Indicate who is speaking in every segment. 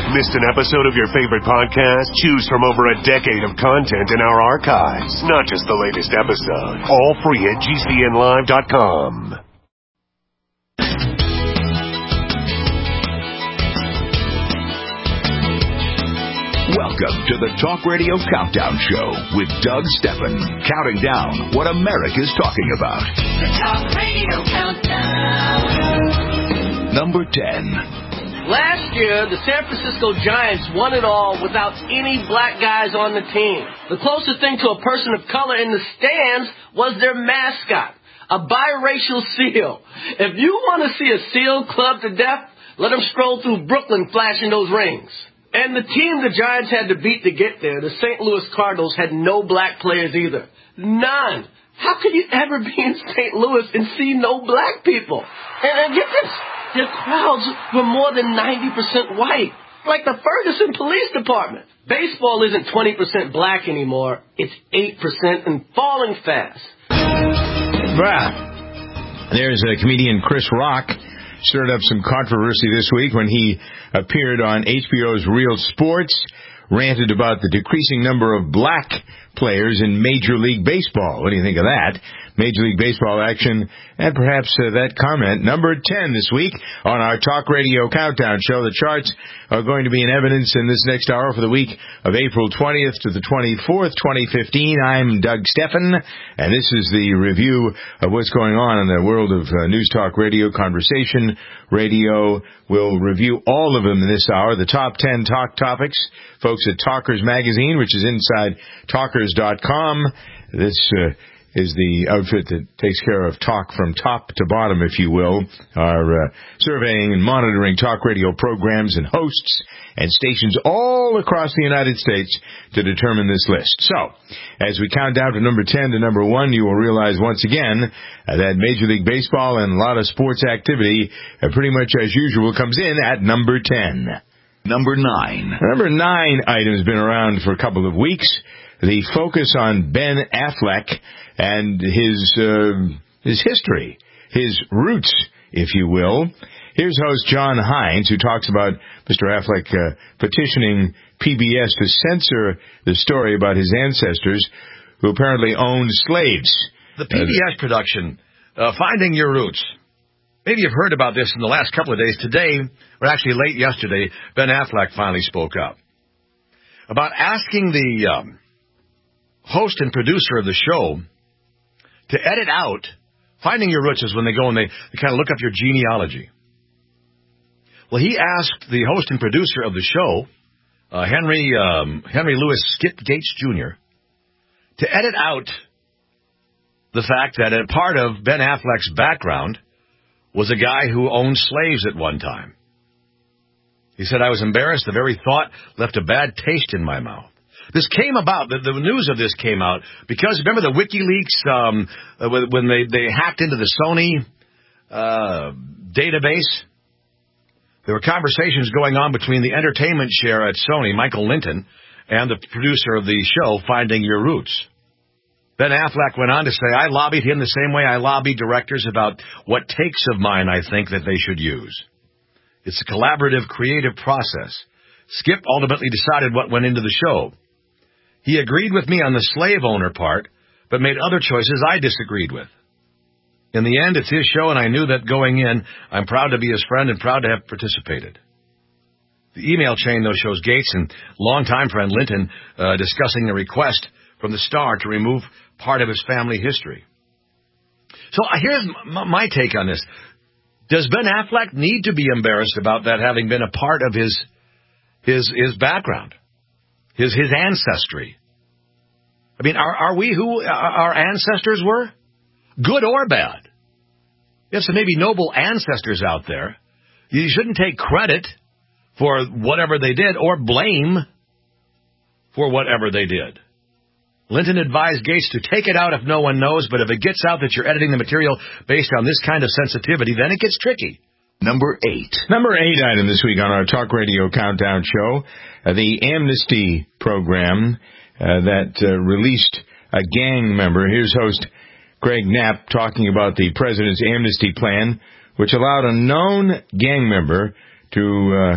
Speaker 1: Missed an episode of your favorite podcast? Choose from over a decade of content in our archives. Not just the latest episode. All free at GCNlive.com.
Speaker 2: Welcome to the Talk Radio Countdown Show with Doug Stephan, counting down what America's talking about.
Speaker 3: The Talk Radio Countdown.
Speaker 2: Number 10.
Speaker 4: Last year, the San Francisco Giants won it all without any black guys on the team. The closest thing to a person of color in the stands was their mascot, a biracial seal. If you want to see a seal clubbed to death, let them stroll through Brooklyn flashing those rings. And the team the Giants had to beat to get there, the St. Louis Cardinals, had no black players either. None. How could you ever be in St. Louis and see no black people? And get this, their crowds were more than 90% white, like the Ferguson Police Department. Baseball isn't 20% black anymore. It's 8% and falling fast.
Speaker 5: There's comedian Chris Rock. Stirred up some controversy this week when he appeared on HBO's Real Sports, ranted about the decreasing number of black players in Major League Baseball. What do you think of that? Major League Baseball action, and perhaps that comment. Number 10 this week on our Talk Radio Countdown Show. The charts are going to be in evidence in this next hour for the week of April 20th to the 24th, 2015. I'm Doug Stephan, and this is the review of what's going on in the world of News Talk Radio, Conversation Radio. We'll review all of them in this hour. The top 10 talk topics, folks at Talkers Magazine, which is inside Talkers.com. This is the outfit that takes care of talk from top to bottom, if you will, our surveying and monitoring talk radio programs and hosts and stations all across the United States to determine this list. So, as we count down from number 10 to number 1, you will realize once again that Major League Baseball and a lot of sports activity, pretty much as usual, comes in at number 10.
Speaker 2: Number 9.
Speaker 5: Number 9 item has been around for a couple of weeks. The focus on Ben Affleck and his history, his roots, if you will. Here's host John Hines, who talks about Mr. Affleck petitioning PBS to censor the story about his ancestors who apparently owned slaves.
Speaker 6: The PBS production, Finding Your Roots. Maybe you've heard about this in the last couple of days. Today, or actually late yesterday, Ben Affleck finally spoke up about asking the host and producer of the show to edit out. Finding Your Roots is when they go and they kind of look up your genealogy. Well, he asked the host and producer of the show, Henry Louis Skip Gates Jr., to edit out the fact that a part of Ben Affleck's background was a guy who owned slaves at one time. He said, I was embarrassed. The very thought left a bad taste in my mouth. This came about, the news of this came out because, remember the WikiLeaks, when they hacked into the Sony database? There were conversations going on between the entertainment chair at Sony, Michael Linton, and the producer of the show, Finding Your Roots. Ben Affleck went on to say, I lobbied him the same way I lobby directors about what takes of mine I think that they should use. It's a collaborative, creative process. Skip ultimately decided what went into the show. He agreed with me on the slave owner part, but made other choices I disagreed with. In the end, it's his show, and I knew that going in, I'm proud to be his friend and proud to have participated. The email chain, though, shows Gates and longtime friend Linton discussing the request from the star to remove part of his family history. So here's my take on this. Does Ben Affleck need to be embarrassed about that having been a part of his background, his ancestry? I mean, are we who our ancestors were? Good or bad? You have some maybe noble ancestors out there. You shouldn't take credit for whatever they did or blame for whatever they did. Linton advised Gates to take it out if no one knows, but if it gets out that you're editing the material based on this kind of sensitivity, then it gets tricky.
Speaker 2: Number 8.
Speaker 5: Number 8 item this week on our Talk Radio Countdown Show, the Amnesty program that released a gang member. Here's host Greg Knapp talking about the president's amnesty plan, which allowed a known gang member to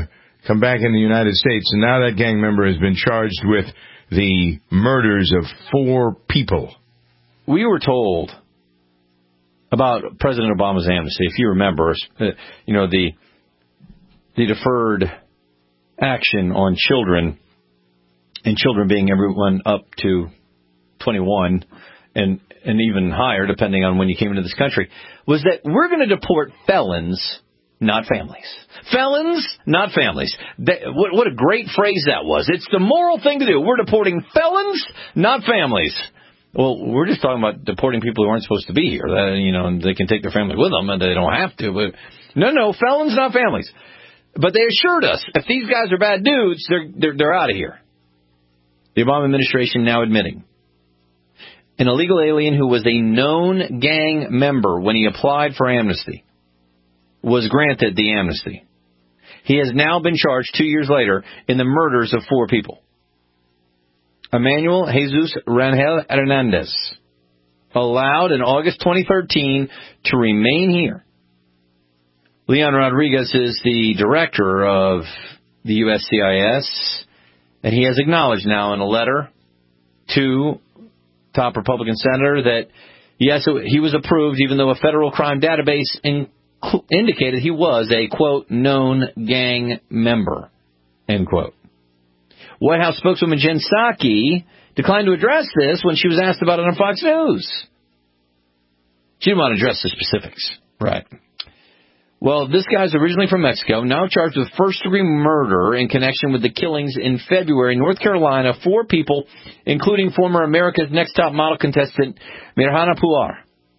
Speaker 5: come back in the United States, and now that gang member has been charged with the murders of 4 people.
Speaker 3: We were told about President Obama's amnesty, if you remember, the deferred action on children, and children being everyone up to 21 and even higher, depending on when you came into this country, was that we're going to deport felons, not families. Felons, not families. What a great phrase that was. It's the moral thing to do. We're deporting felons, not families. Well, we're just talking about deporting people who aren't supposed to be here. And they can take their family with them, and they don't have to. But no, felons, not families. But they assured us, if these guys are bad dudes, they're out of here. The Obama administration now admitting an illegal alien who was a known gang member when he applied for amnesty was granted the amnesty. He has now been charged 2 years later in the murders of 4 people. Emmanuel Jesus Rangel Hernandez, allowed in August 2013 to remain here. Leon Rodriguez is the director of the USCIS, and he has acknowledged now in a letter to top Republican senator that, yes, he was approved, even though a federal crime database indicated he was a, quote, known gang member, end quote. White House spokeswoman Jen Psaki declined to address this when she was asked about it on Fox News. She didn't want to address the specifics. Right. Well, this guy's originally from Mexico, now charged with first-degree murder in connection with the killings in February in North Carolina, 4 people, including former America's Next Top Model contestant Mirjana Puar.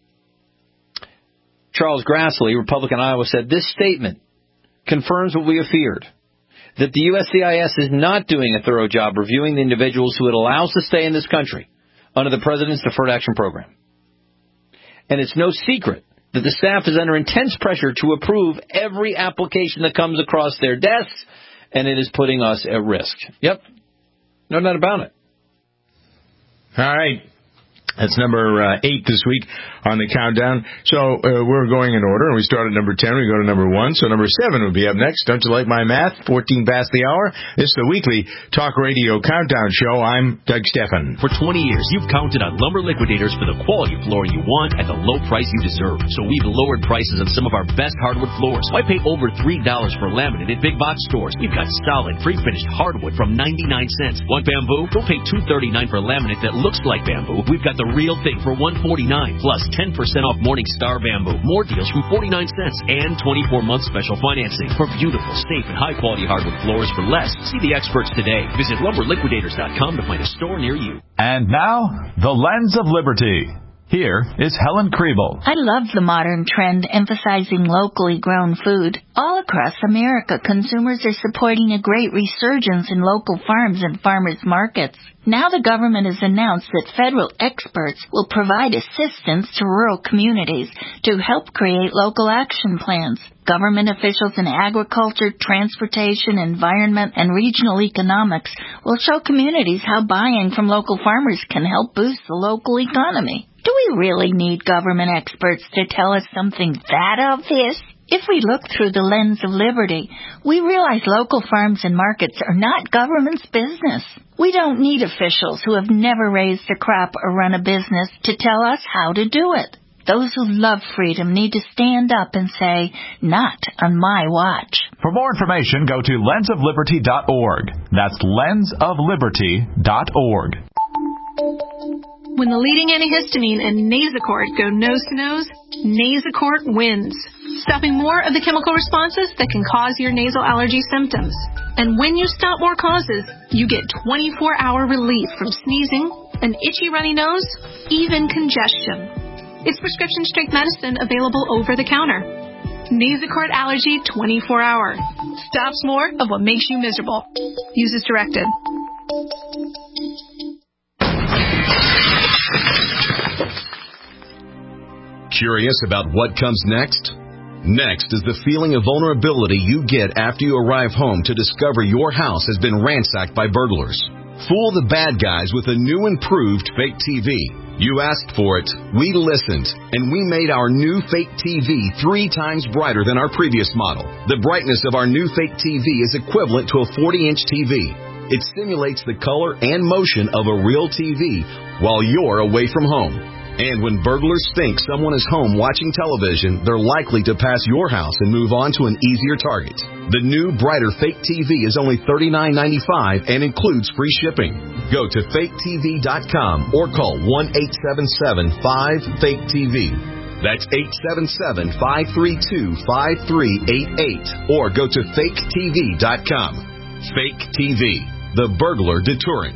Speaker 3: Charles Grassley, Republican Iowa, said, this statement confirms what we have feared, that the USCIS is not doing a thorough job reviewing the individuals who it allows to stay in this country under the President's Deferred Action Program. And it's no secret that the staff is under intense pressure to approve every application that comes across their desks, and it is putting us at risk. Yep. No doubt about it.
Speaker 5: All right. That's number 8 this week on the countdown. So we're going in order. We start at number 10. We go to number 1. So number 7 would be up next. Don't you like my math? 14 past the hour. This is the weekly Talk Radio Countdown Show. I'm Doug Steffen.
Speaker 7: For 20 years, you've counted on Lumber Liquidators for the quality flooring you want at the low price you deserve. So we've lowered prices on some of our best hardwood floors. Why pay over $3 for laminate at big box stores? We've got solid, pre-finished hardwood from 99 cents. Want bamboo? Go pay $2.39 for laminate that looks like bamboo. We've got the real thing for $149 plus 10% off Morningstar bamboo. More deals from 49 cents and 24-month special financing for beautiful, safe, and high-quality hardwood floors for less. See the experts today. Visit lumberliquidators.com to find a store near you.
Speaker 8: And now, the Lens of Liberty. Here is Helen Kriebel.
Speaker 9: I love the modern trend emphasizing locally grown food. All across America, consumers are supporting a great resurgence in local farms and farmers markets. Now the government has announced that federal experts will provide assistance to rural communities to help create local action plans. Government officials in agriculture, transportation, environment, and regional economics will show communities how buying from local farmers can help boost the local economy. Do we really need government experts to tell us something that obvious? If we look through the lens of liberty, we realize local farms and markets are not government's business. We don't need officials who have never raised a crop or run a business to tell us how to do it. Those who love freedom need to stand up and say, not on my watch.
Speaker 8: For more information, go to lensofliberty.org. That's lensofliberty.org.
Speaker 10: When the leading antihistamine and Nasacort go nose-to-nose, Nasacort wins, stopping more of the chemical responses that can cause your nasal allergy symptoms. And when you stop more causes, you get 24-hour relief from sneezing, an itchy runny nose, even congestion. It's prescription strength medicine available over the counter. Nasacort Allergy 24-hour. Stops more of what makes you miserable. Use as directed.
Speaker 11: Curious about what comes next? Next is the feeling of vulnerability you get after you arrive home to discover your house has been ransacked by burglars. Fool the bad guys with a new improved fake TV. You asked for it, we listened, and we made our new Fake TV 3 times brighter than our previous model. The brightness of our new Fake TV is equivalent to a 40-inch TV. It simulates the color and motion of a real TV while you're away from home. And when burglars think someone is home watching television, they're likely to pass your house and move on to an easier target. The new, brighter Fake TV is only $39.95 and includes free shipping. Go to faketv.com or call 1-877-5-FAKE-TV. That's 877-532-5388. Or go to faketv.com. Fake TV, the burglar deterrent.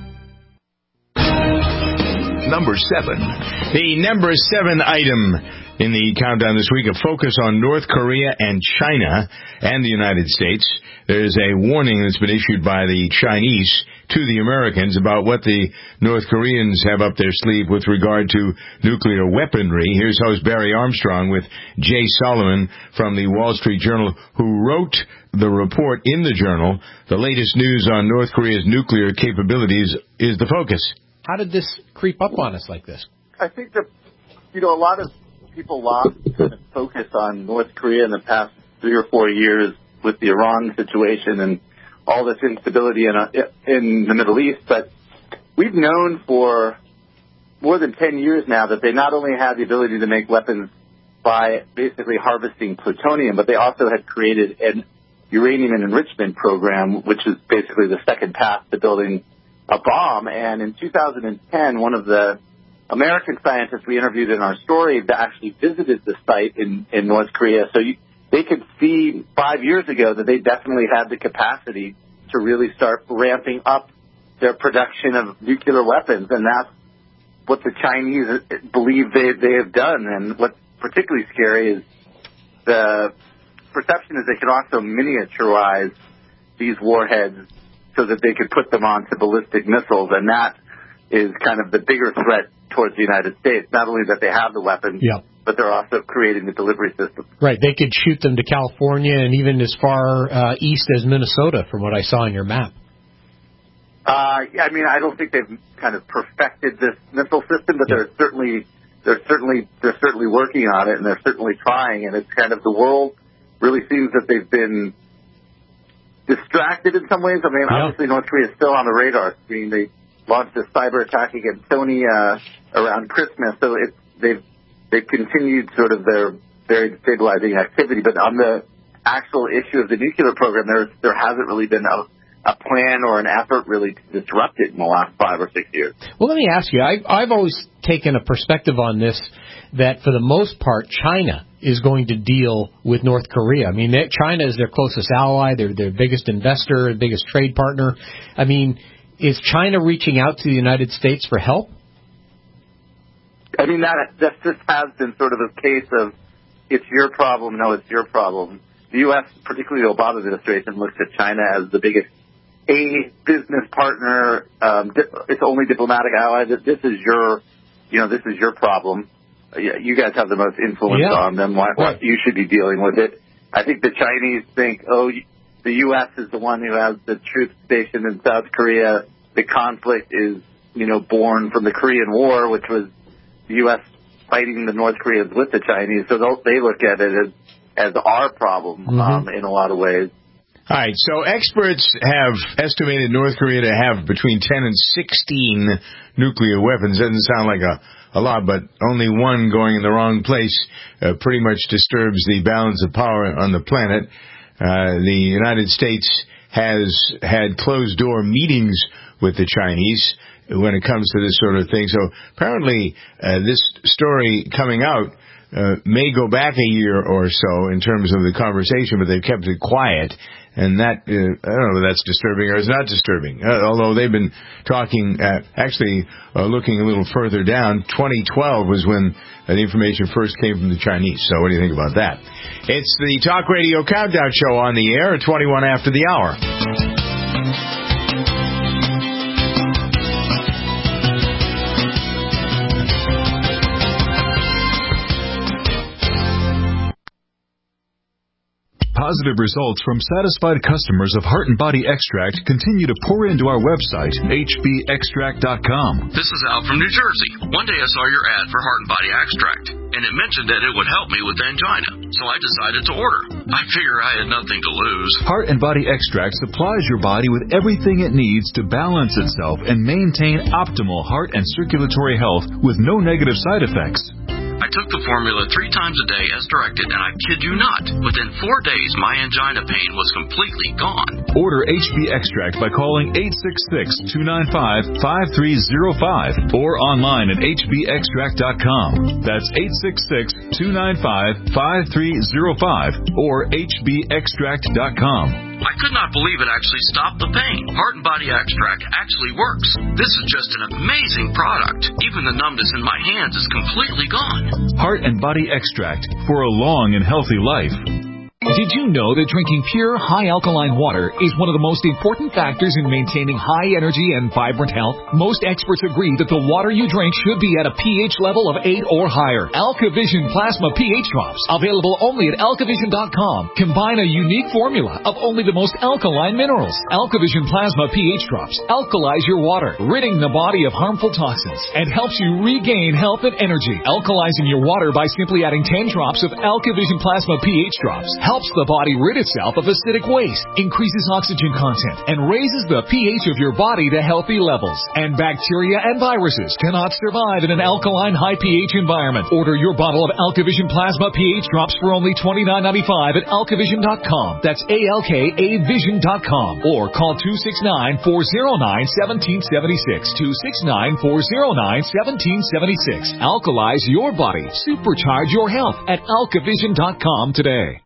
Speaker 2: Number 7.
Speaker 5: The number 7 item in the countdown this week, a focus on North Korea and China and the United States. There's a warning that's been issued by the Chinese to the Americans about what the North Koreans have up their sleeve with regard to nuclear weaponry. Here's host Barry Armstrong with Jay Solomon from the Wall Street Journal, who wrote the report in the journal. The latest news on North Korea's nuclear capabilities is the focus.
Speaker 12: How did this creep up on us like this?
Speaker 13: I think that, a lot of people lost kind of focus on North Korea in the past 3 or 4 years with the Iran situation and all this instability in the Middle East. But we've known for more than 10 years now that they not only have the ability to make weapons by basically harvesting plutonium, but they also had created an uranium enrichment program, which is basically the second path to building a bomb. And in 2010, one of the American scientists we interviewed in our story that actually visited the site in North Korea. So they could see 5 years ago that they definitely had the capacity to really start ramping up their production of nuclear weapons. And that's what the Chinese believe they have done. And what's particularly scary is the perception is they can also miniaturize these warheads so that they could put them onto ballistic missiles, and that is kind of the bigger threat towards the United States. Not only that they have the weapons, but they're also creating the delivery system.
Speaker 12: Right, they could shoot them to California and even as far east as Minnesota, from what I saw on your map.
Speaker 13: I don't think they've kind of perfected this missile system, but they're certainly working on it, and they're certainly trying. And it's kind of, the world really seems that they've been distracted in some ways. Obviously North Korea is still on the radar screen. They launched a cyber attack against Sony around Christmas, so they've continued sort of their very destabilizing activity. But on the actual issue of the nuclear program, there hasn't really been a plan or an effort really to disrupt it in the last 5 or 6 years.
Speaker 12: Well, let me ask you, I've always taken a perspective on this that for the most part China is going to deal with North Korea. China is their closest ally, they're their biggest investor, biggest trade partner. Is China reaching out to the United States for help?
Speaker 13: That just has been sort of a case of, it's your problem, no, it's your problem. The U.S., particularly the Obama administration, looks at China as the biggest business partner, its only diplomatic ally. This is your problem. You guys have the most influence on them. Why you should be dealing with it? I think the Chinese think, the U.S. is the one who has the troops stationed in South Korea. The conflict is, born from the Korean War, which was the U.S. fighting the North Koreans with the Chinese. So they look at it as our problem in a lot of ways.
Speaker 5: All right, so experts have estimated North Korea to have between 10 and 16 nuclear weapons. Doesn't sound like a lot, but only one going in the wrong place pretty much disturbs the balance of power on the planet. The United States has had closed-door meetings with the Chinese when it comes to this sort of thing. So apparently this story coming out may go back a year or so in terms of the conversation, but they've kept it quiet. And that, I don't know if that's disturbing or it's not disturbing. Although they've been talking, looking a little further down. 2012 was when the information first came from the Chinese. So what do you think about that? It's the Talk Radio Countdown Show on the air at 21 after the hour.
Speaker 8: positive results from satisfied customers of Heart and Body Extract continue to pour into our website, hbextract.com.
Speaker 14: This is Al from New Jersey. One day I saw your ad for Heart and Body Extract, and it mentioned that it would help me with angina, so I decided to order. I figure I had nothing to lose.
Speaker 8: Heart and Body Extract supplies your body with everything it needs to balance itself and maintain optimal heart and circulatory health with no negative side effects.
Speaker 14: I took the formula 3 times a day as directed, and I kid you not, within 4 days my angina pain was completely gone.
Speaker 8: Order HB Extract by calling 866-295-5305 or online at hbextract.com. That's 866-295-5305 or hbextract.com.
Speaker 14: I could not believe it actually stopped the pain. Heart and Body Extract actually works. This is just an amazing product. Even the numbness in my hands is completely gone.
Speaker 8: Heart and Body Extract for a long and healthy life.
Speaker 15: Did you know that drinking pure, high-alkaline water is one of the most important factors in maintaining high energy and vibrant health? Most experts agree that the water you drink should be at a pH level of 8 or higher. AlkaVision Plasma pH Drops, available only at alkavision.com, combine a unique formula of only the most alkaline minerals. AlkaVision Plasma pH Drops alkalize your water, ridding the body of harmful toxins, and helps you regain health and energy. Alkalizing your water by simply adding 10 drops of AlkaVision Plasma pH Drops helps the body rid itself of acidic waste, increases oxygen content, and raises the pH of your body to healthy levels. And bacteria and viruses cannot survive in an alkaline high pH environment. Order your bottle of AlkaVision Plasma pH Drops for only $29.95 at alkavision.com. That's ALKAvision.com. Or call 269-409-1776. 269-409-1776. Alkalize your body. Supercharge your health at alkavision.com today.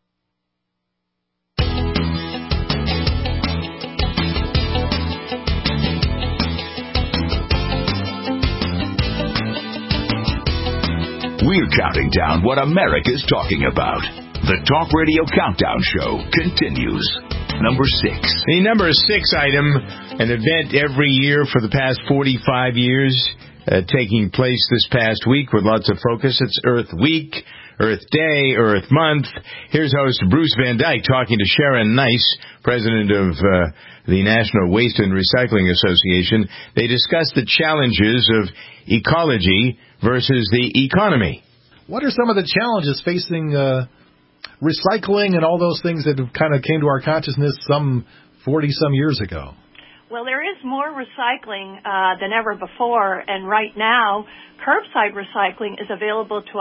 Speaker 2: We're counting down what America's talking about. The Talk Radio Countdown Show continues. Number 6.
Speaker 5: The number 6 item, an event every year for the past 45 years, taking place this past week with lots of focus. It's Earth Week, Earth Day, Earth Month. Here's host Bruce Van Dyke talking to Sharon Nice, president of the National Waste and Recycling Association. They discuss the challenges of ecology versus the economy.
Speaker 16: What are some of the challenges facing recycling and all those things that have kind of came to our consciousness some 40-some years ago?
Speaker 17: Well, there is more recycling than ever before, and right now, curbside recycling is available to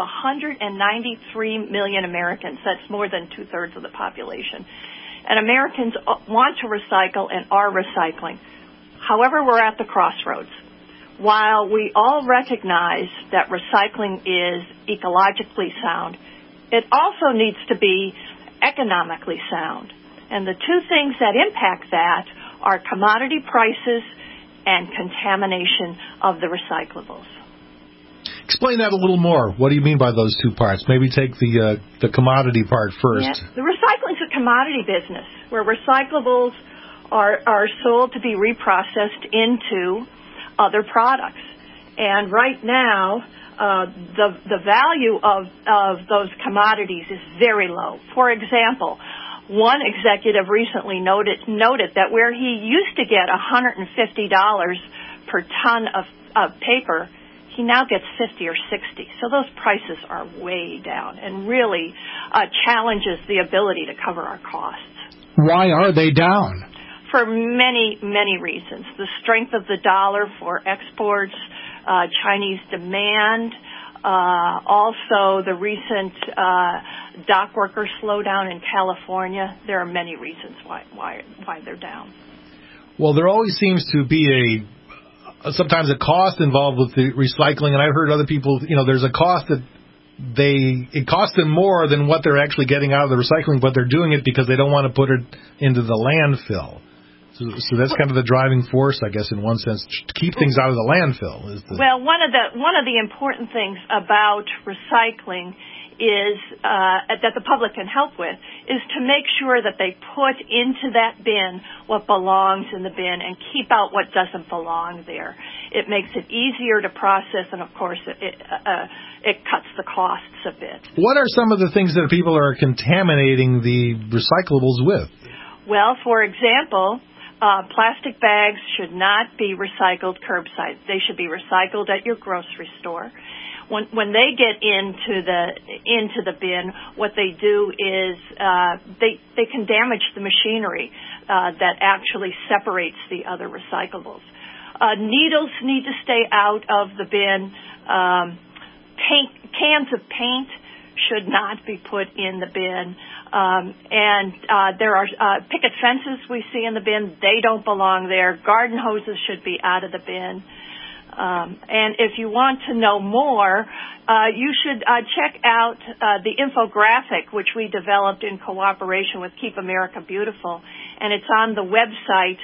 Speaker 17: 193 million Americans. That's more than 2/3 of the population. And Americans want to recycle and are recycling. However, we're at the crossroads. While we all recognize that recycling is ecologically sound, it also needs to be economically sound. And the two things that impact that are commodity prices and contamination of the recyclables.
Speaker 16: Explain that a little more. What do you mean by those two parts? Maybe take the commodity part first.
Speaker 17: Yeah. The recycling's a commodity business where recyclables are sold to be reprocessed into other products. And right now, the value of those commodities is very low. For example, one executive recently noted that where he used to get $150 per ton of paper, he now gets 50 or 60. So those prices are way down and really challenges the ability to cover our costs.
Speaker 18: Why are they down?
Speaker 17: For many, many reasons. The strength of the dollar for exports, Chinese demand, also the recent dock worker slowdown in California. There are many reasons why they're down.
Speaker 16: Well, there always seems to be sometimes a cost involved with the recycling, and I've heard other people, there's a cost that it costs them more than what they're actually getting out of the recycling, but they're doing it because they don't want to put it into the landfill. So that's kind of the driving force, I guess, in one sense, to keep things out of the landfill.
Speaker 17: Well, one of the important things about recycling is that the public can help with is to make sure that they put into that bin what belongs in the bin and keep out what doesn't belong there. It makes it easier to process, and of course, it cuts the costs a bit.
Speaker 16: What are some of the things that people are contaminating the recyclables with?
Speaker 17: Well, for example, plastic bags should not be recycled curbside. They should be recycled at your grocery store. When they get into the bin, what they do is they can damage the machinery that actually separates the other recyclables. Needles need to stay out of the bin. Cans of paint should not be put in the bin. And there are picket fences we see in the bin. They don't belong there. Garden hoses should be out of the bin. And if you want to know more, you should check out the infographic which we developed in cooperation with Keep America Beautiful, and it's on the website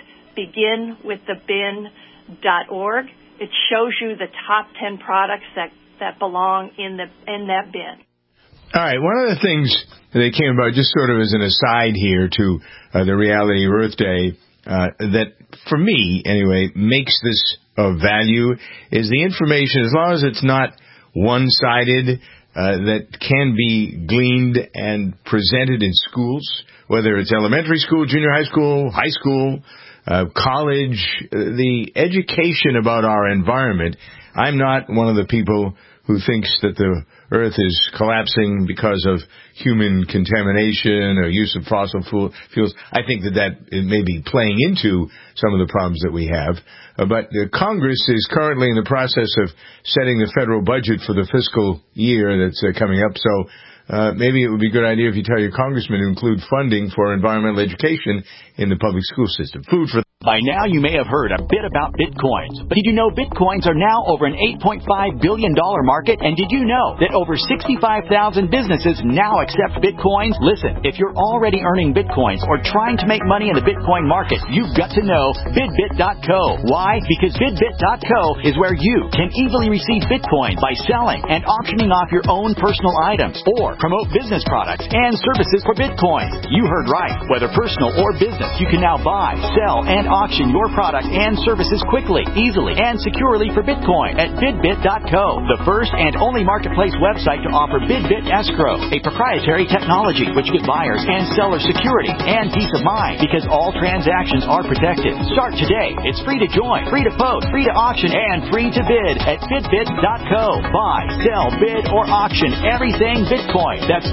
Speaker 17: beginwiththebin.org. It shows you the top 10 products that belong in that bin.
Speaker 5: All right, one of the things that came about, just sort of as an aside here to the Reality Earth Day, that for me, anyway, makes this of value is the information, as long as it's not one-sided, that can be gleaned and presented in schools, whether it's elementary school, junior high school, college, the education about our environment. I'm not one of the people who thinks that the Earth is collapsing because of human contamination or use of fossil fuels. I think that it may be playing into some of the problems that we have. But Congress is currently in the process of setting the federal budget for the fiscal year that's coming up. So maybe it would be a good idea if you tell your congressman to include funding for environmental education in the public school system. Food for
Speaker 19: By now, you may have heard a bit about Bitcoins. But did you know Bitcoins are now over an $8.5 billion market? And did you know that over 65,000 businesses now accept Bitcoins? Listen, if you're already earning Bitcoins or trying to make money in the Bitcoin market, you've got to know BidBit.co. Why? Because BidBit.co is where you can easily receive Bitcoin by selling and auctioning off your own personal items or promote business products and services for Bitcoin. You heard right. Whether personal or business, you can now buy, sell, and auction your product and services quickly, easily, and securely for Bitcoin at BidBit.co, the first and only marketplace website to offer BidBit Escrow, a proprietary technology which gives buyers and sellers security and peace of mind because all transactions are protected. Start today. It's free to join, free to post, free to auction, and free to bid at BidBit.co. Buy, sell, bid, or auction everything Bitcoin. That's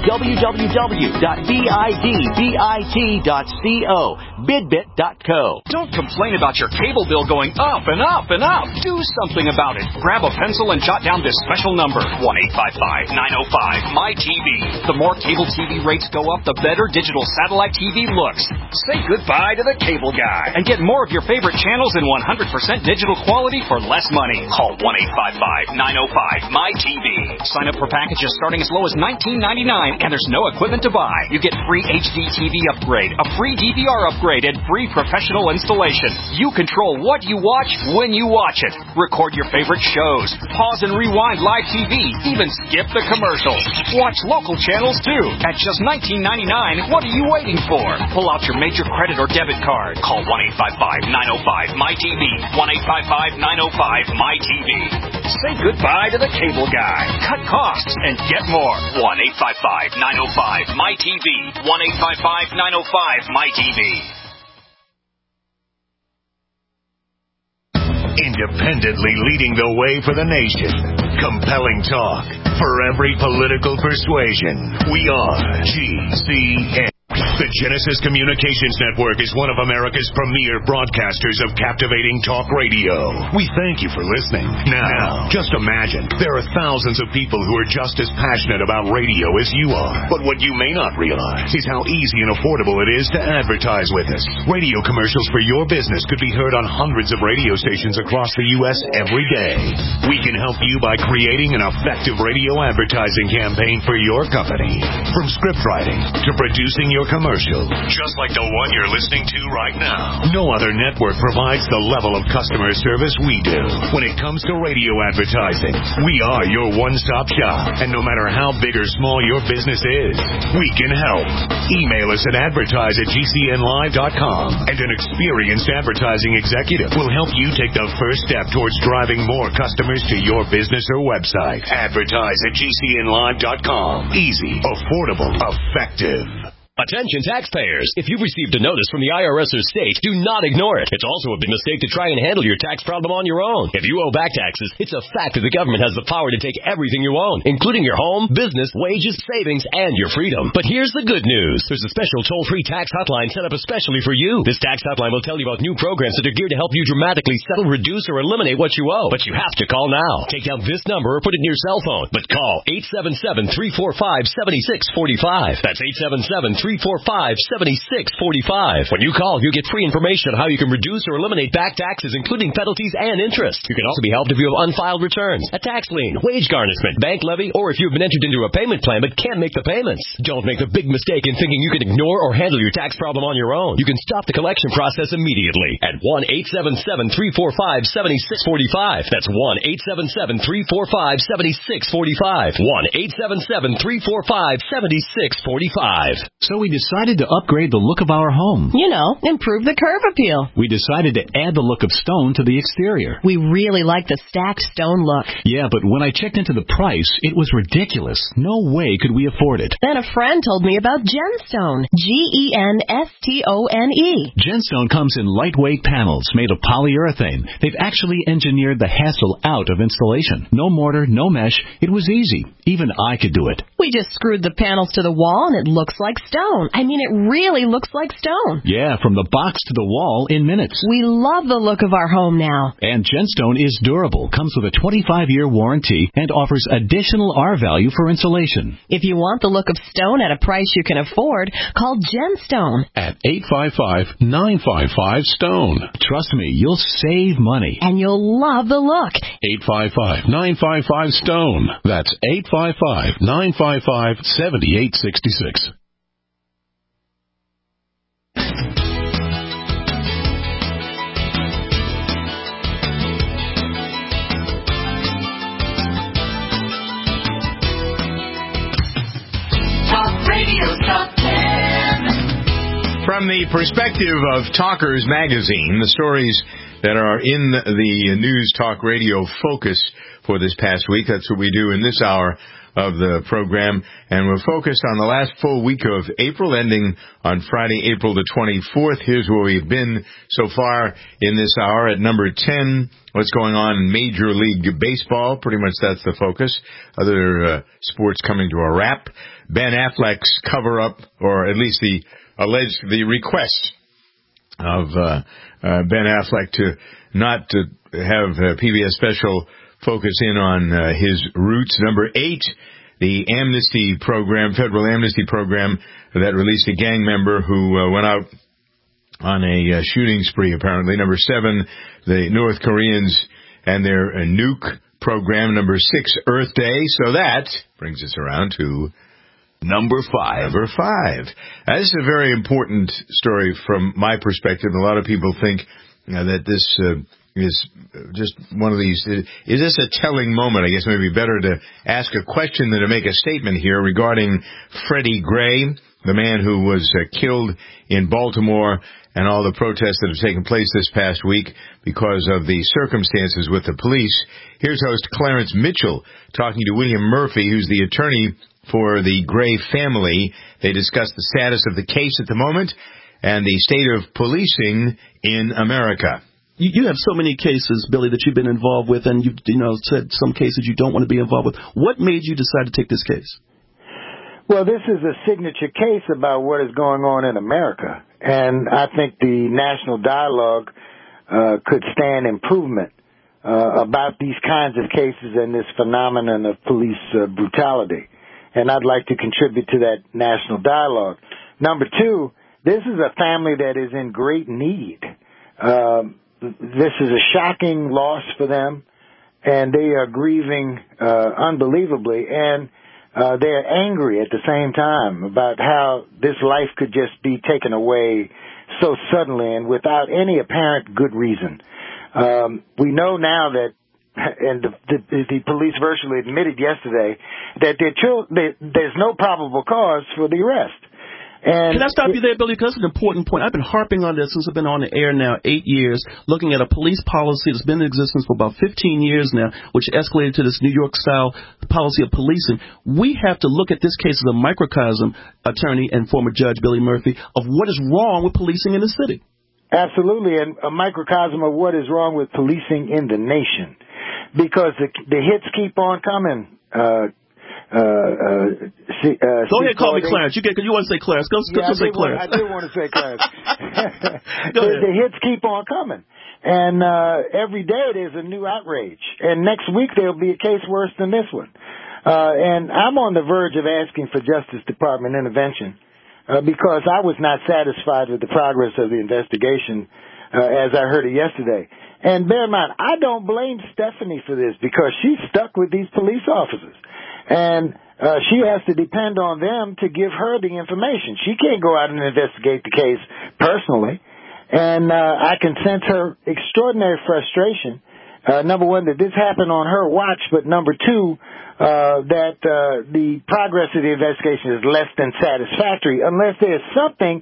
Speaker 19: www.bidbit.co. BidBit.co.
Speaker 20: Don't complain about your cable bill going up and up and up. Do something about it. Grab a pencil and jot down this special number, 1-855-905-MY-TV. The more cable TV rates go up, the better digital satellite TV looks. Say goodbye to the cable guy and get more of your favorite channels in 100% digital quality for less money. Call 1-855-905-MY-TV. Sign up for packages starting as low as $19.99, and there's no equipment to buy. You get free HD TV upgrade, a free DVR upgrade, and free professional installation. You control what you watch when you watch it. Record your favorite shows. Pause and rewind live TV. Even skip the commercials. Watch local channels too. At just $19.99, what are you waiting for? Pull out your major credit or debit card. Call 1-855-905-MY-TV. 1-855-905-MY-TV. Say goodbye to the cable guy. Cut costs and get more. 1-855-905-MY-TV. 1-855-905-MY-TV.
Speaker 1: Independently leading the way for the nation. Compelling talk for every political persuasion. We are GCN. The Genesis Communications Network is one of America's premier broadcasters of captivating talk radio. We thank you for listening. Now, just imagine, there are thousands of people who are just as passionate about radio as you are. But what you may not realize is how easy and affordable it is to advertise with us. Radio commercials for your business could be heard on hundreds of radio stations across the U.S. every day. We can help you by creating an effective radio advertising campaign for your company. From script writing to producing your commercials, commercial, just like the one you're listening to right now. No other network provides the level of customer service we do. When it comes to radio advertising, we are your one-stop shop. And no matter how big or small your business is, we can help. Email us at advertise@gcnlive.com, and an experienced advertising executive will help you take the first step towards driving more customers to your business or website. Advertise@gcnlive.com. Easy, affordable, effective.
Speaker 21: Attention taxpayers. If you've received a notice from the IRS or state, do not ignore it. It's also a big mistake to try and handle your tax problem on your own. If you owe back taxes, it's a fact that the government has the power to take everything you own, including your home, business, wages, savings, and your freedom. But here's the good news. There's a special toll-free tax hotline set up especially for you. This tax hotline will tell you about new programs that are geared to help you dramatically settle, reduce, or eliminate what you owe. But you have to call now. Take down this number or put it in your cell phone. But call 877-345-7645. That's 877-345-7645. When you call, you get free information on how you can reduce or eliminate back taxes, including penalties and interest. You can also be helped if you have unfiled returns, a tax lien, wage garnishment, bank levy, or if you've been entered into a payment plan but can't make the payments. Don't make the big mistake in thinking you can ignore or handle your tax problem on your own. You can stop the collection process immediately at 1-877-345-7645. That's 1-877-345-7645. 1-877-345-7645.
Speaker 22: So we decided to upgrade the look of our home.
Speaker 23: You know, improve the curb appeal.
Speaker 22: We decided to add the look of stone to the exterior.
Speaker 23: We really like the stacked stone look.
Speaker 22: Yeah, but when I checked into the price, it was ridiculous. No way could we afford it.
Speaker 23: Then a friend told me about Genstone. Genstone.
Speaker 22: Genstone comes in lightweight panels made of polyurethane. They've actually engineered the hassle out of installation. No mortar, no mesh. It was easy. Even I could do it.
Speaker 23: We just screwed the panels to the wall and it looks like stone. I mean, it really looks like stone.
Speaker 22: Yeah, from the box to the wall in minutes.
Speaker 23: We love the look of our home now.
Speaker 22: And Genstone is durable, comes with a 25-year warranty, and offers additional R-value for insulation.
Speaker 23: If you want the look of stone at a price you can afford, call Genstone
Speaker 22: at 855-955-STONE. Trust me, you'll save money.
Speaker 23: And you'll love the look.
Speaker 22: 855-955-STONE. That's 855-955-7866.
Speaker 5: From the perspective of Talkers Magazine, the stories that are in the News Talk Radio focus for this past week, that's what we do in this hour of the program, and we're focused on the last full week of April, ending on Friday, April the 24th. Here's where we've been so far in this hour. At number 10, what's going on in Major League Baseball. Pretty much that's the focus. Other sports coming to a wrap. Ben Affleck's cover-up, or at least the request of Ben Affleck to not to have PBS Special focus in on his roots. Number 8, the amnesty program, federal amnesty program that released a gang member who went out on a shooting spree, apparently. Number 7, the North Koreans and their nuke program. Number 6, Earth Day. So that brings us around to
Speaker 2: Number 5.
Speaker 5: Number 5. This is a very important story from my perspective. A lot of people think that this is just one of these. Is this a telling moment? I guess it may be better to ask a question than to make a statement here regarding Freddie Gray, the man who was killed in Baltimore, and all the protests that have taken place this past week because of the circumstances with the police. Here's host Clarence Mitchell talking to William Murphy, who's the attorney for the Gray family. They discussed the status of the case at the moment and the state of policing in America.
Speaker 24: You have so many cases, Billy, that you've been involved with, and you've said some cases you don't want to be involved with. What made you decide to take this case?
Speaker 25: Well, this is a signature case about what is going on in America, and I think the national dialogue could stand improvement about these kinds of cases and this phenomenon of police brutality. And I'd like to contribute to that national dialogue. Number 2, this is a family that is in great need. This is a shocking loss for them, and they are grieving unbelievably. And they're angry at the same time about how this life could just be taken away so suddenly and without any apparent good reason. We know now that, and the police virtually admitted yesterday, that there's no probable cause for the arrest. And
Speaker 24: can I stop you there, Billy? Because that's an important point. I've been harping on this since I've been on the air now 8 years, looking at a police policy that's been in existence for about 15 years now, which escalated to this New York-style policy of policing. We have to look at this case as a microcosm, attorney and former Judge Billy Murphy, of what is wrong with policing in the city.
Speaker 25: Absolutely, and a microcosm of what is wrong with policing in the nation. Because the hits keep on coming.
Speaker 24: Go ahead, call me Clarence. You want to say Clarence? Go say Clarence.
Speaker 25: I do want to say Clarence. The hits keep on coming. And every day there's a new outrage. And next week there'll be a case worse than this one. And I'm on the verge of asking for Justice Department intervention because I was not satisfied with the progress of the investigation as I heard it yesterday. And bear in mind, I don't blame Stephanie for this because she's stuck with these police officers. And she has to depend on them to give her the information. She can't go out and investigate the case personally. And I can sense her extraordinary frustration. Number one, that this happened on her watch, but number two, that the progress of the investigation is less than satisfactory unless there's something,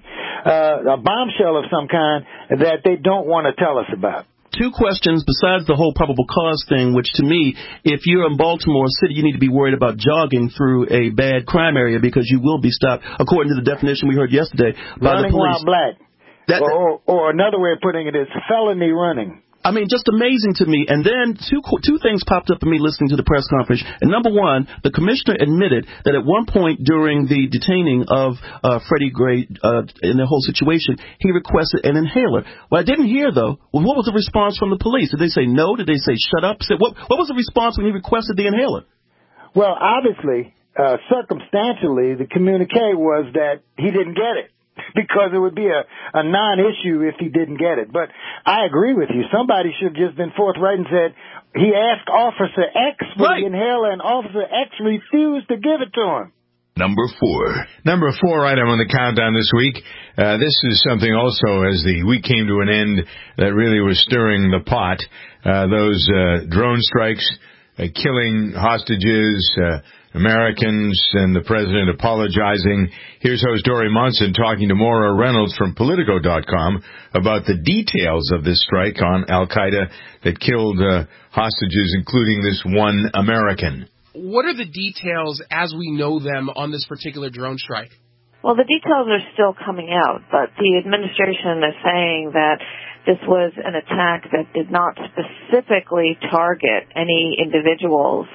Speaker 25: a bombshell of some kind, that they don't want to tell us about.
Speaker 24: Two questions besides the whole probable cause thing, which to me, if you're in Baltimore City, you need to be worried about jogging through a bad crime area because you will be stopped, according to the definition we heard yesterday, by the police.
Speaker 25: Running while black. Or another way of putting it is felony running.
Speaker 24: I mean, just amazing to me. And then two things popped up for me listening to the press conference. And number one, the commissioner admitted that at one point during the detaining of Freddie Gray in the whole situation, he requested an inhaler. What I didn't hear, though, was what was the response from the police? Did they say no? Did they say shut up? What was the response when he requested the inhaler?
Speaker 25: Well, obviously, circumstantially, the communique was that he didn't get it. Because it would be a non-issue if he didn't get it. But I agree with you. Somebody should have just been forthright and said, he asked Officer X for the inhaler, and Officer X refused to give it to him.
Speaker 2: Number 4.
Speaker 5: Number 4 item on the countdown this week. This is something also as the week came to an end that really was stirring the pot. Those drone strikes, killing hostages, Americans, and the president apologizing. Here's host Dory Monson talking to Maura Reynolds from Politico.com about the details of this strike on Al-Qaeda that killed hostages, including this one American.
Speaker 3: What are the details as we know them on this particular drone strike?
Speaker 4: Well, the details are still coming out, but the administration is saying that this was an attack that did not specifically target any individuals,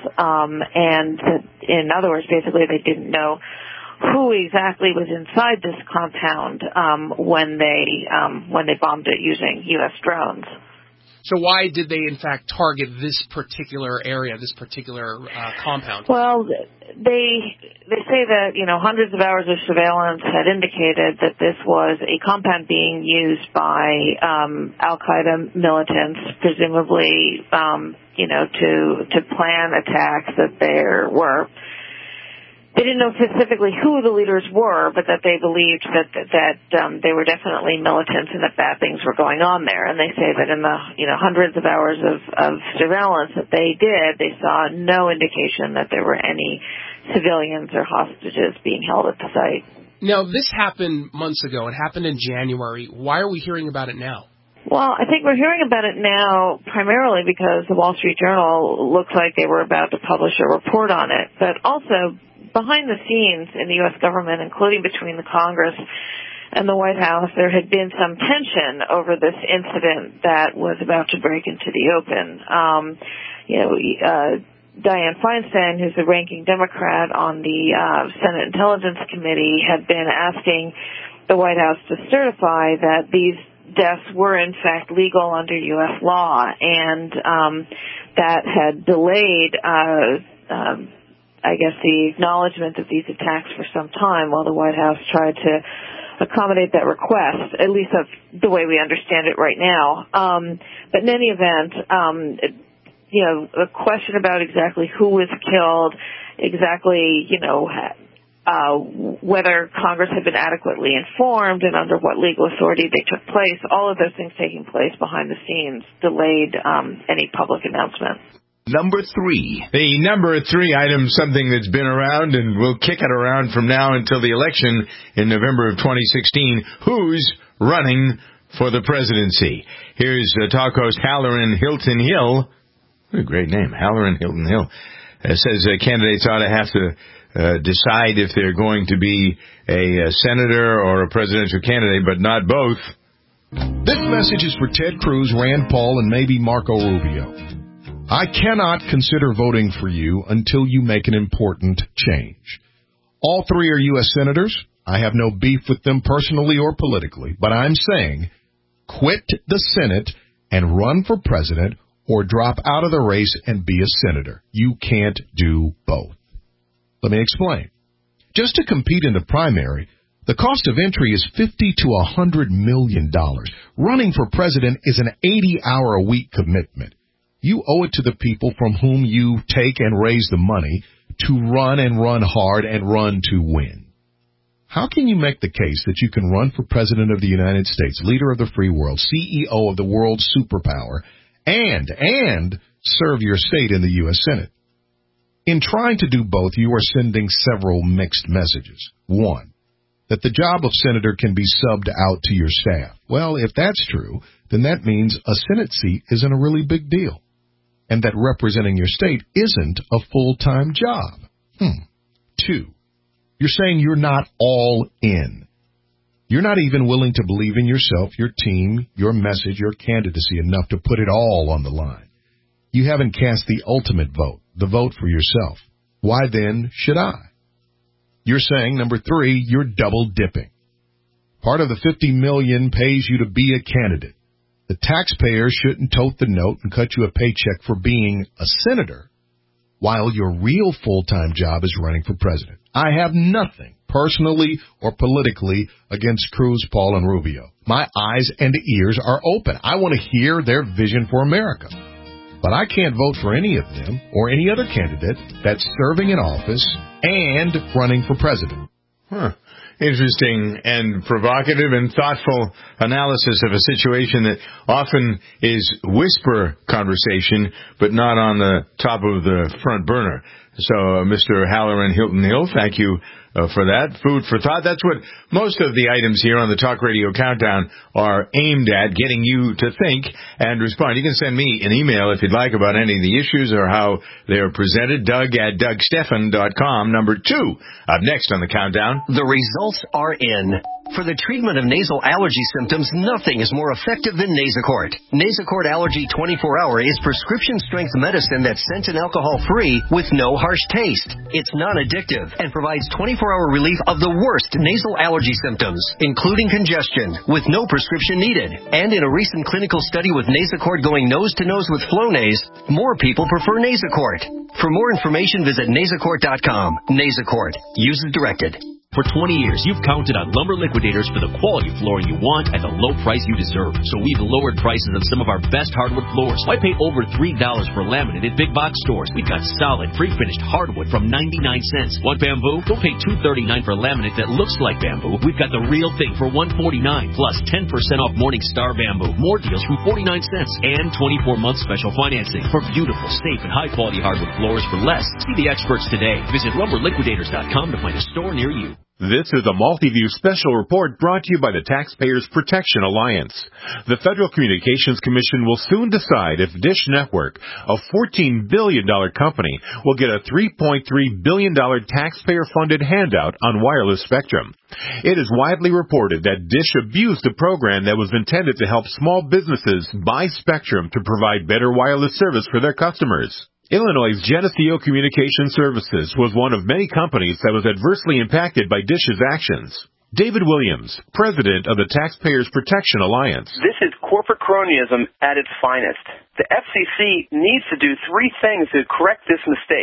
Speaker 4: and in other words, basically they didn't know who exactly was inside this compound when they bombed it using U.S. drones.
Speaker 3: So why did they, in fact, target this particular area, this particular compound?
Speaker 4: Well, they say that, hundreds of hours of surveillance had indicated that this was a compound being used by Al-Qaeda militants, presumably, to plan attacks that there were. They didn't know specifically who the leaders were, but that they believed that they were definitely militants and that bad things were going on there. And they say that in the hundreds of hours of surveillance that they did, they saw no indication that there were any civilians or hostages being held at the site.
Speaker 3: Now, this happened months ago. It happened in January. Why are we hearing about it now?
Speaker 4: Well, I think we're hearing about it now primarily because the Wall Street Journal looks like they were about to publish a report on it, but also behind the scenes in the U.S. government, including between the Congress and the White House, there had been some tension over this incident that was about to break into the open. Dianne Feinstein, who's the ranking Democrat on the Senate Intelligence Committee, had been asking the White House to certify that these deaths were in fact legal under U.S. law, and that had delayed the acknowledgement of these attacks for some time while the White House tried to accommodate that request, at least that's the way we understand it right now. But in any event, a question about exactly who was killed, exactly, whether Congress had been adequately informed and under what legal authority they took place. All of those things taking place behind the scenes delayed any public announcement.
Speaker 2: Number 3.
Speaker 5: The number 3 item, something that's been around, and we'll kick it around from now until the election in November of 2016. Who's running for the presidency? Here's talk host Halloran Hilton Hill. What a great name, Halloran Hilton Hill. Says candidates ought to have to decide if they're going to be a senator or a presidential candidate, but not both.
Speaker 6: This message is for Ted Cruz, Rand Paul, and maybe Marco Rubio. I cannot consider voting for you until you make an important change. All 3 are U.S. senators. I have no beef with them personally or politically, but I'm saying quit the Senate and run for president, or drop out of the race and be a senator. You can't do both. Let me explain. Just to compete in the primary, the cost of entry is $50 to $100 million. Running for president is an 80-hour-a-week commitment. You owe it to the people from whom you take and raise the money to run and run hard and run to win. How can you make the case that you can run for president of the United States, leader of the free world, CEO of the world's superpower, and serve your state in the U.S. Senate? In trying to do both, you are sending several mixed messages. 1, that the job of senator can be subbed out to your staff. Well, if that's true, then that means a Senate seat isn't a really big deal, and that representing your state isn't a full-time job. 2, you're saying you're not all in. You're not even willing to believe in yourself, your team, your message, your candidacy enough to put it all on the line. You haven't cast the ultimate vote, the vote for yourself. Why then should I? You're saying, number 3, you're double dipping. Part of the $50 million pays you to be a candidate. The taxpayer shouldn't tote the note and cut you a paycheck for being a senator, while your real full-time job is running for president. I have nothing, personally or politically, against Cruz, Paul, and Rubio. My eyes and ears are open. I want to hear their vision for America. But I can't vote for any of them or any other candidate that's serving in office and running for president.
Speaker 5: Interesting and provocative and thoughtful analysis of a situation that often is whisper conversation, but not on the top of the front burner. So, Mr. Halloran Hilton Hill, thank you for that. Food for thought. That's what most of the items here on the Talk Radio Countdown are aimed at, getting you to think and respond. You can send me an email if you'd like about any of the issues or how they're presented. Doug@DougStephan.com. Number 2, up next on the countdown.
Speaker 21: The results are in. For the treatment of nasal allergy symptoms, nothing is more effective than Nasacort. Nasacort Allergy 24-Hour is prescription-strength medicine that's scent and alcohol-free with no harsh taste. It's non-addictive and provides 24-hour relief of the worst nasal allergy symptoms, including congestion, with no prescription needed. And in a recent clinical study with Nasacort going nose-to-nose with Flonase, more people prefer Nasacort. For more information, visit Nasacort.com. Nasacort. Use as directed.
Speaker 7: For 20 years, you've counted on Lumber Liquidators for the quality flooring you want at the low price you deserve. So we've lowered prices on some of our best hardwood floors. Why pay over $3 for laminate at big box stores? We've got solid, pre-finished hardwood from 99 cents. Want bamboo? Don't pay $2.39 for laminate that looks like bamboo. We've got the real thing for $1.49, plus 10% off Morningstar bamboo. More deals from 49 cents and 24-month special financing for beautiful, safe, and high-quality hardwood floors for less. See the experts today. Visit lumberliquidators.com to find a store near you.
Speaker 9: This is a Multiview special report brought to you by the Taxpayers Protection Alliance. The Federal Communications Commission will soon decide if Dish Network, a $14 billion company, will get a $3.3 billion taxpayer-funded handout on wireless spectrum. It is widely reported that Dish abused a program that was intended to help small businesses buy spectrum to provide better wireless service for their customers. Illinois' Geneseo Communication Services was one of many companies that was adversely impacted by Dish's actions. David Williams, president of the Taxpayers Protection Alliance.
Speaker 10: This is corporate cronyism at its finest. The FCC needs to do 3 things to correct this mistake.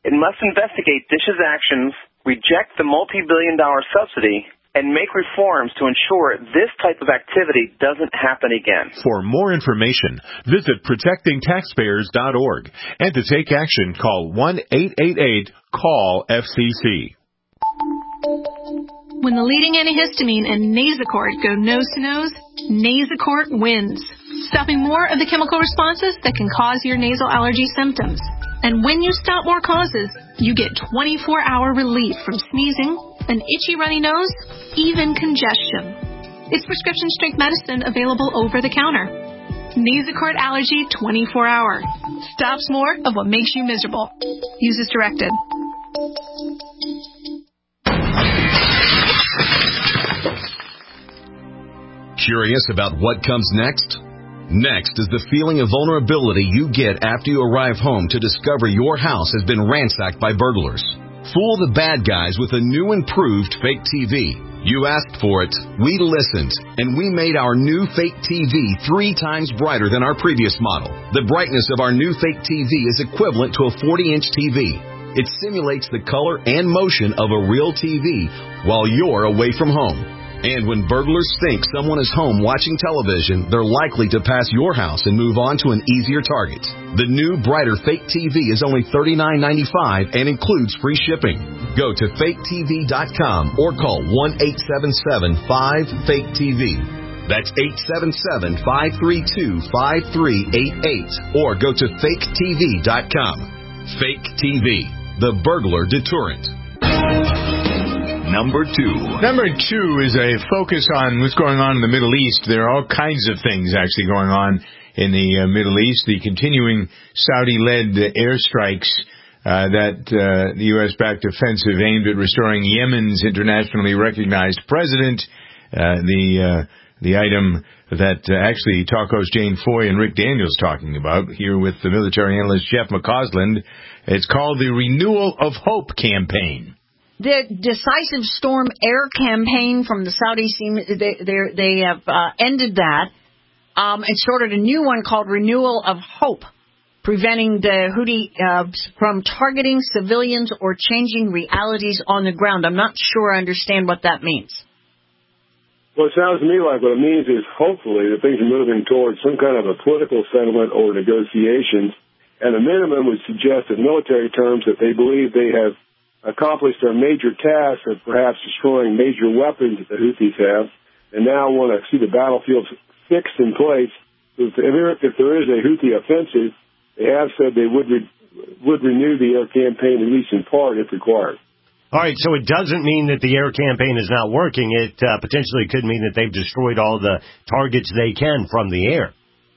Speaker 10: It must investigate DISH's actions, reject the multi-billion-dollar subsidy, and make reforms to ensure this type of activity doesn't happen again.
Speaker 9: For more information, visit protectingtaxpayers.org. And to take action, call 1-888-CALL-FCC.
Speaker 8: When the leading antihistamine and Nasacort go nose-to-nose, Nasacort wins, stopping more of the chemical responses that can cause your nasal allergy symptoms. And when you stop more causes, you get 24-hour relief from sneezing, an itchy runny nose, even congestion. It's prescription strength medicine available over the counter. Nasacort Allergy 24-hour. Stops more of what makes you miserable. Use as directed.
Speaker 11: Curious about what comes next? Next is the feeling of vulnerability you get after you arrive home to discover your house has been ransacked by burglars. Fool the bad guys with a new improved fake TV. You asked for it, we listened, and we made our new fake TV 3 times brighter than our previous model. The brightness of our new fake TV is equivalent to a 40-inch TV. It simulates the color and motion of a real TV while you're away from home. And when burglars think someone is home watching television, they're likely to pass your house and move on to an easier target. The new, brighter fake TV is only $39.95 and includes free shipping. Go to faketv.com or call 1-877-5-FAKE-TV. That's 877-532-5388. Or go to faketv.com. Fake TV, the burglar deterrent.
Speaker 2: Number 2.
Speaker 5: Number 2 is a focus on what's going on in the Middle East. There are all kinds of things actually going on in the Middle East. The continuing Saudi-led airstrikes that the U.S.-backed offensive aimed at restoring Yemen's internationally recognized president. The item that actually Talk host Jane Foy and Rick Daniels talking about here with the military analyst Jeff McCausland. It's called the Renewal of Hope campaign.
Speaker 12: The decisive storm air campaign from the Saudis, they have ended that and started a new one called Renewal of Hope, preventing the Houthi from targeting civilians or changing realities on the ground. I'm not sure I understand what that means.
Speaker 13: Well, it sounds to me like what it means is hopefully that things are moving towards some kind of a political settlement or negotiations, and a minimum would suggest in military terms that they believe they have accomplished their major task of perhaps destroying major weapons that the Houthis have, and now want to see the battlefield fixed in place. If there is a Houthi offensive, they have said they would renew the air campaign, at least in part, if required.
Speaker 14: All right, so it doesn't mean that the air campaign is not working. It potentially could mean that they've destroyed all the targets they can from the air.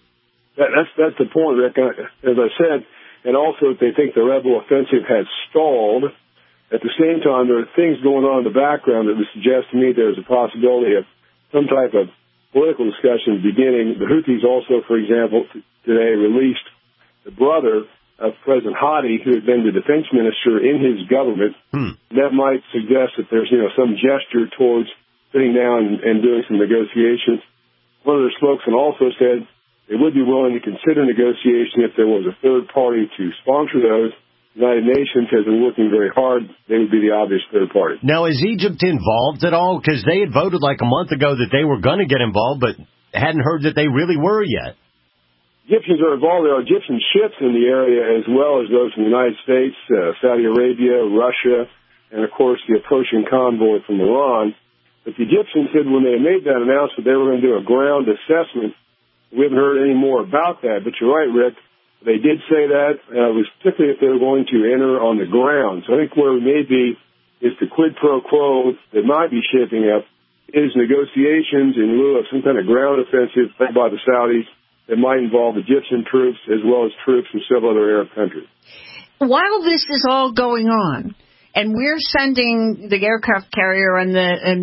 Speaker 13: That's the point, Rick. As I said, and also if they think the rebel offensive has stalled. At the same time, there are things going on in the background that would suggest to me there's a possibility of some type of political discussion beginning. The Houthis also, for example, today released the brother of President Hadi, who had been the defense minister in his government. That might suggest that there's some gesture towards sitting down and doing some negotiations. One of their spokesmen also said they would be willing to consider negotiation if there was a third party to sponsor those. The United Nations has been working very hard. They would be the obvious third party.
Speaker 14: Now, is Egypt involved at all? Because they had voted like a month ago that they were going to get involved, but hadn't heard that they really were yet.
Speaker 13: Egyptians are involved. There are Egyptian ships in the area as well as those from the United States, Saudi Arabia, Russia, and, of course, the approaching convoy from Iran. But the Egyptians said when they made that announcement they were going to do a ground assessment. We haven't heard any more about that. But you're right, Rick. They did say that, was particularly if they were going to enter on the ground. So I think where we may be is the quid pro quo that might be shaping up is negotiations in lieu of some kind of ground offensive led by the Saudis that might involve Egyptian troops as well as troops from several other Arab countries.
Speaker 12: While this is all going on, and we're sending the aircraft carrier and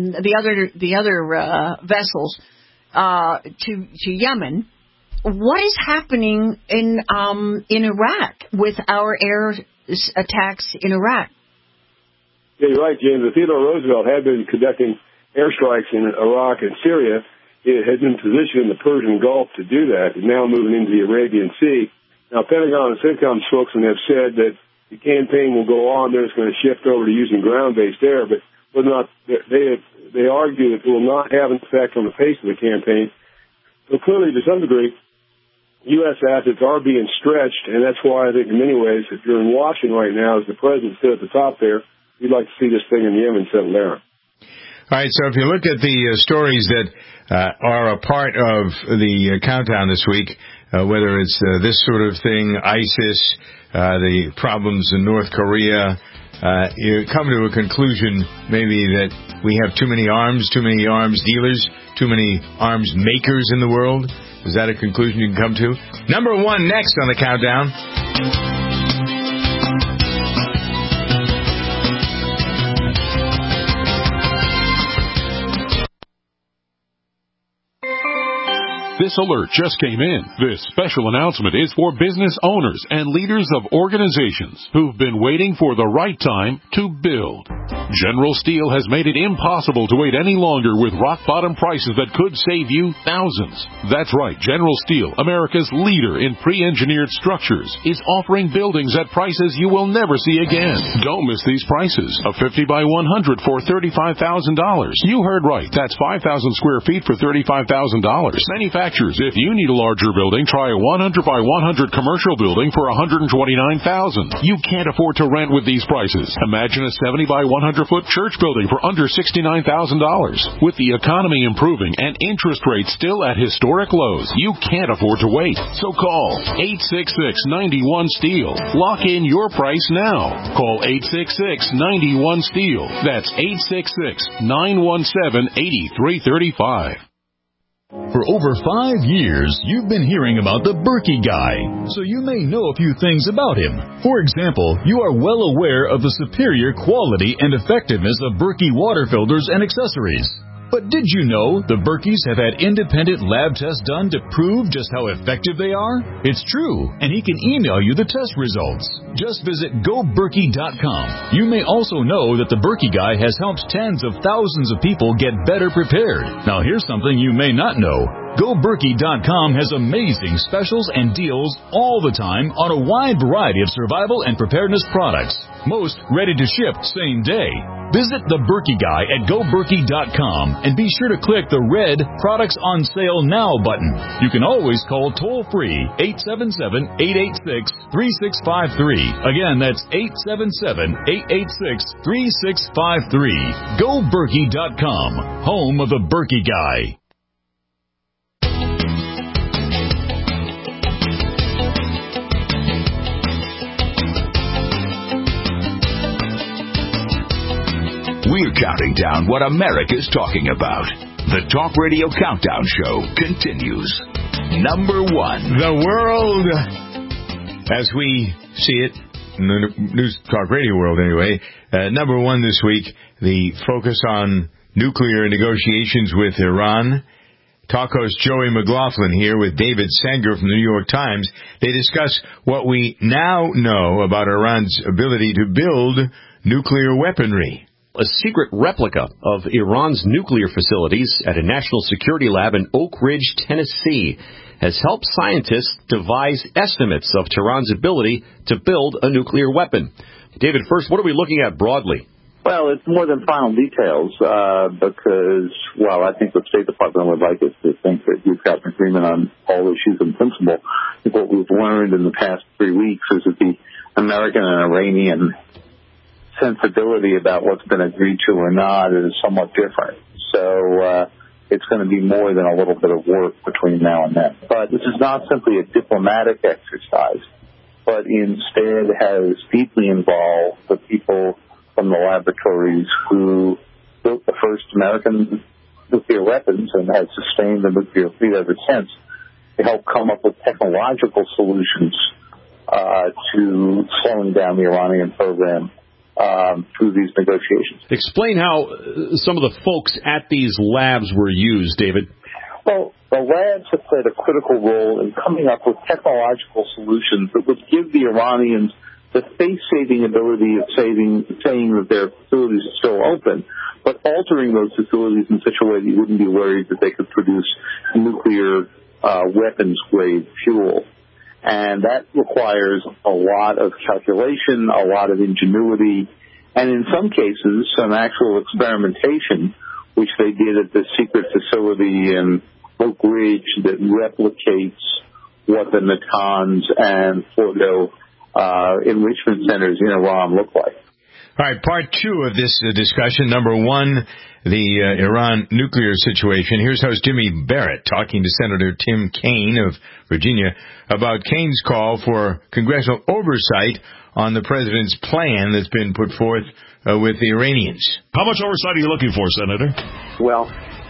Speaker 12: the other vessels to Yemen, what is happening in Iraq with our air attacks in Iraq?
Speaker 13: Yeah, you're right, James. Theodore Roosevelt had been conducting airstrikes in Iraq and Syria. It had been positioned in the Persian Gulf to do that, and now moving into the Arabian Sea. Now, Pentagon and CENTCOM spokesmen have said that the campaign will go on. They're just going to shift over to using ground-based air, but they argue that it will not have an effect on the pace of the campaign. So clearly, to some degree, U.S. assets are being stretched, and that's why I think in many ways, if you're in Washington right now, as the president stood at the top there, we'd like to see this thing in Yemen settle down.
Speaker 5: All right, so if you look at the stories that are a part of the countdown this week, whether it's this sort of thing, ISIS, the problems in North Korea, you come to a conclusion maybe that we have too many arms dealers, too many arms makers in the world. Is that a conclusion you can come to? Number one next on the countdown.
Speaker 15: This alert just came in. This special announcement is for business owners and leaders of organizations who've been waiting for the right time to build. General Steel has made it impossible to wait any longer with rock-bottom prices that could save you thousands. That's right, General Steel, America's leader in pre-engineered structures, is offering buildings at prices you will never see again. Don't miss these prices. A 50 by 100 for $35,000. You heard right. That's 5,000 square feet for $35,000. Manufacturers, if you need a larger building, try a 100 by 100 commercial building for $129,000. You can't afford to rent with these prices. Imagine a 70 by 100-foot church building for under $69,000. With the economy improving and interest rates still at historic lows, you can't afford to wait. So call 866-91-STEEL. Lock in your price now. Call 866-91-STEEL. That's 866-917-8335.
Speaker 16: For over 5 years, you've been hearing about the Berkey Guy, so you may know a few things about him. For example, you are well aware of the superior quality and effectiveness of Berkey water filters and accessories. But did you know the Berkeys have had independent lab tests done to prove just how effective they are? It's true, and he can email you the test results. Just visit GoBerkey.com. You may also know that the Berkey Guy has helped tens of thousands of people get better prepared. Now here's something you may not know. GoBerkey.com has amazing specials and deals all the time on a wide variety of survival and preparedness products. Most ready to ship same day. Visit the Berkey Guy at GoBerkey.com and be sure to click the red Products on Sale Now button. You can always call toll-free 877-886-3653. Again, that's 877-886-3653. GoBerkey.com, home of the Berkey Guy.
Speaker 2: We're counting down what America's talking about. The Talk Radio Countdown Show continues. Number one.
Speaker 5: The world, as we see it, in the News Talk Radio world anyway, number one this week, the focus on nuclear negotiations with Iran. Talk host Joey McLaughlin here with David Sanger from the New York Times. They discuss what we now know about Iran's ability to build nuclear weaponry.
Speaker 17: A secret replica of Iran's nuclear facilities at a national security lab in Oak Ridge, Tennessee, has helped scientists devise estimates of Tehran's ability to build a nuclear weapon. David, first, what are we looking at broadly?
Speaker 18: Well, it's more than final details, because while I think the State Department would like us to think that we've got an agreement on all issues in principle, I think what we've learned in the past 3 weeks is that the American and Iranian sensibility about what's been agreed to or not is somewhat different. So it's going to be more than a little bit of work between now and then. But this is not simply a diplomatic exercise, but instead has deeply involved the people from the laboratories who built the first American nuclear weapons and have sustained the nuclear fleet ever since, to help come up with technological solutions to slowing down the Iranian program through these negotiations.
Speaker 17: Explain how some of the folks at these labs were used, David.
Speaker 18: Well, the labs have played a critical role in coming up with technological solutions that would give the Iranians the face-saving ability of saying that their facilities are still open, but altering those facilities in such a way that you wouldn't be worried that they could produce nuclear weapons-grade fuel. And that requires a lot of calculation, a lot of ingenuity, and in some cases, some actual experimentation, which they did at the secret facility in Oak Ridge that replicates what the Natanz and Fordo enrichment centers in Iran look like.
Speaker 5: All right, part two of this discussion. Number one, the Iran nuclear situation. Here's host Jimmy Barrett talking to Senator Tim Kaine of Virginia about Kaine's call for congressional oversight on the president's plan that's been put forth with the Iranians.
Speaker 1: How much oversight are you looking for, Senator?
Speaker 19: Well,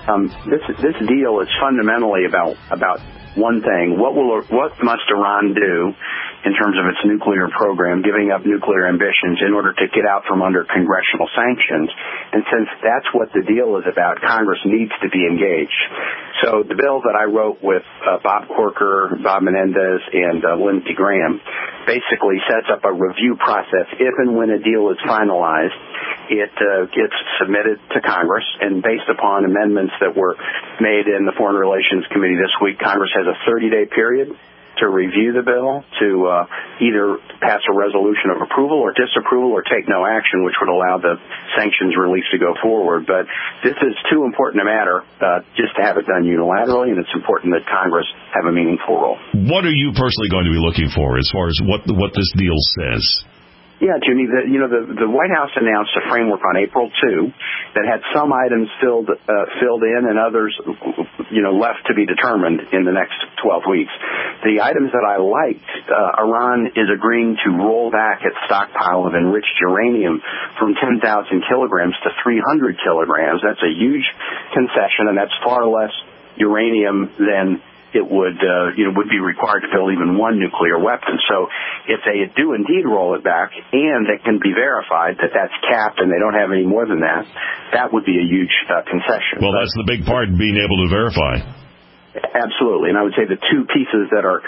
Speaker 19: this deal is fundamentally about one thing. What must Iran do in terms of its nuclear program, giving up nuclear ambitions in order to get out from under congressional sanctions? And since that's what the deal is about, Congress needs to be engaged. So the bill that I wrote with Bob Corker, Bob Menendez, and Lindsey Graham basically sets up a review process. If and when a deal is finalized, it gets submitted to Congress, and based upon amendments that were made in the Foreign Relations Committee this week, Congress has a 30-day period to review the bill, to either pass a resolution of approval or disapproval or take no action, which would allow the sanctions release to go forward. But this is too important a matter just to have it done unilaterally, and it's important that Congress have a meaningful role.
Speaker 1: What are you personally going to be looking for as far as what this deal says?
Speaker 19: Yeah, Jimmy, the White House announced a framework on April 2 that had some items filled in and others, left to be determined in the next 12 weeks. The items that I liked, Iran is agreeing to roll back its stockpile of enriched uranium from 10,000 kilograms to 300 kilograms. That's a huge concession, and that's far less uranium than it would be required to build even one nuclear weapon. So if they do indeed roll it back and it can be verified that that's capped and they don't have any more than that, that would be a huge concession.
Speaker 1: Well, that's the big part, being able to verify.
Speaker 19: Absolutely, and I would say the two pieces that are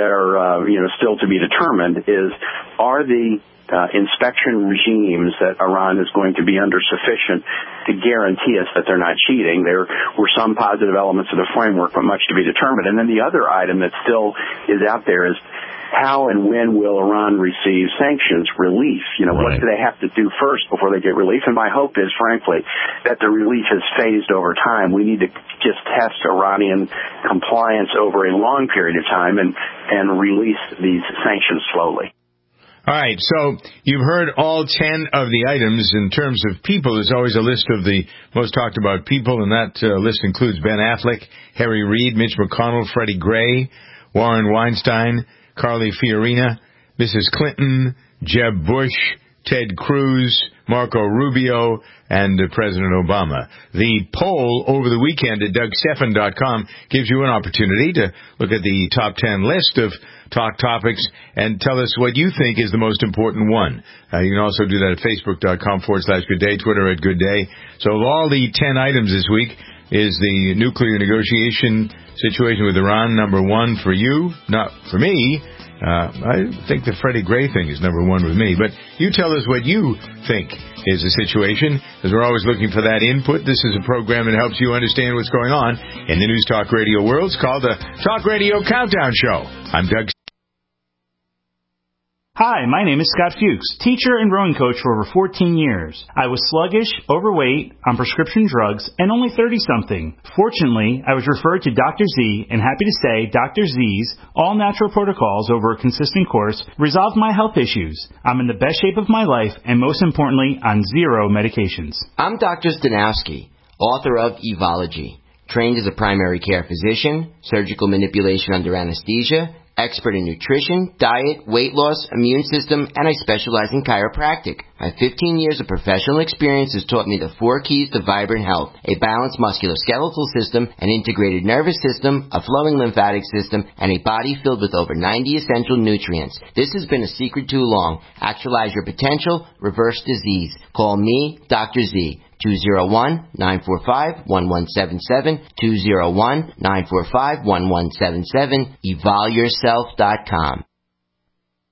Speaker 19: still to be determined are the inspection regimes that Iran is going to be under sufficient to guarantee us that they're not cheating. There were some positive elements of the framework, but much to be determined. And then the other item that still is out there is how and when will Iran receive sanctions relief? What do they have to do first before they get relief? And my hope is, frankly, that the relief is phased over time. We need to just test Iranian compliance over a long period of time and release these sanctions slowly.
Speaker 5: All right, so you've heard all 10 of the items. In terms of people, there's always a list of the most talked about people, and that list includes Ben Affleck, Harry Reid, Mitch McConnell, Freddie Gray, Warren Weinstein, Carly Fiorina, Mrs. Clinton, Jeb Bush, Ted Cruz, Marco Rubio, and President Obama. The poll over the weekend at DougStephan.com gives you an opportunity to look at the top 10 list of talk topics and tell us what you think is the most important one. You can also do that at Facebook.com/Good Day, Twitter at Good Day. So of all the 10 items this week is the nuclear negotiation situation with Iran number one for you, not for me. I think the Freddie Gray thing is number one with me. But you tell us what you think is the situation, because we're always looking for that input. This is a program that helps you understand what's going on in the News Talk Radio world. It's called the Talk Radio Countdown Show. I'm Doug.
Speaker 20: Hi, my name is Scott Fuchs, teacher and rowing coach for over 14 years. I was sluggish, overweight, on prescription drugs, and only 30-something. Fortunately, I was referred to Dr. Z, and happy to say Dr. Z's all-natural protocols over a consistent course resolved my health issues. I'm in the best shape of my life, and most importantly, on 0 medications.
Speaker 22: I'm Dr. Stanowski, author of Evology, trained as a primary care physician, surgical manipulation under anesthesia, expert in nutrition, diet, weight loss, immune system, and I specialize in chiropractic. My 15 years of professional experience has taught me the 4 keys to vibrant health: a balanced musculoskeletal system, an integrated nervous system, a flowing lymphatic system, and a body filled with over 90 essential nutrients. This has been a secret too long. Actualize your potential, reverse disease. Call me, Dr. Z. 201-945-1177, 201-945-1177, evolyourself.com.